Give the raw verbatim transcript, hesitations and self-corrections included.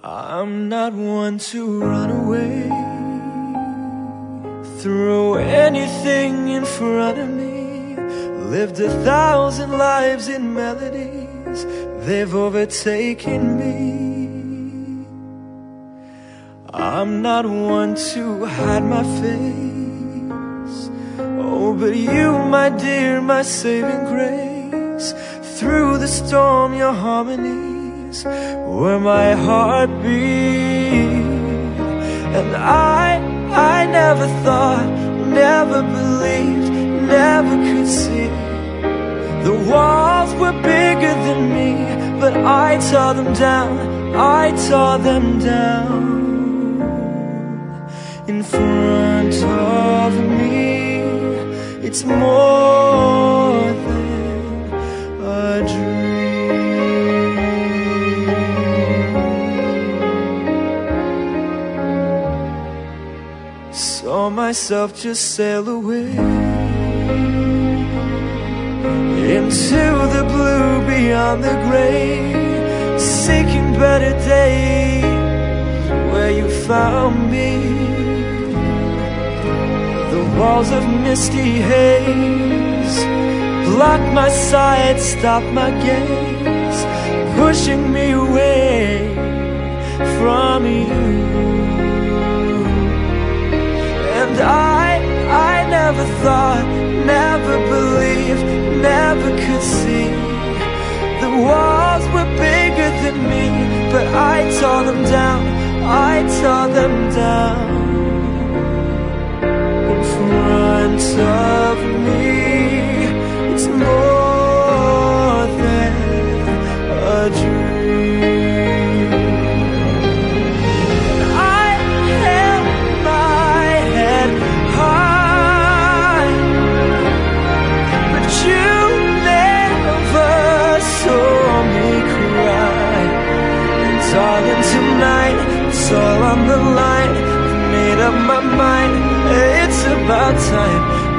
I'm not one to run away, throw anything in front of me. Lived a thousand lives in melodies, they've overtaken me. I'm not one to hide my face, oh, but you, my dear, my saving grace. Through the storm, your harmonies were my heartbeat. And I, I never thought, never believed, never could see the walls were bigger than me, but I tore them down, I tore them down. In front of me, it's more than a dream. Saw myself just sail away into the blue beyond the gray, seeking better days where you found me. The walls of misty haze blocked my sight, stopped my gaze, pushing me away from you. And I, I never thought, never believed, never could see the walls were bigger than me, but I tore them down, I tore them down. In front of me, it's more than a dream. And I held my head high, but you never saw me cry. And darling, tonight it's all on the line. I've made up my mind, it's about time.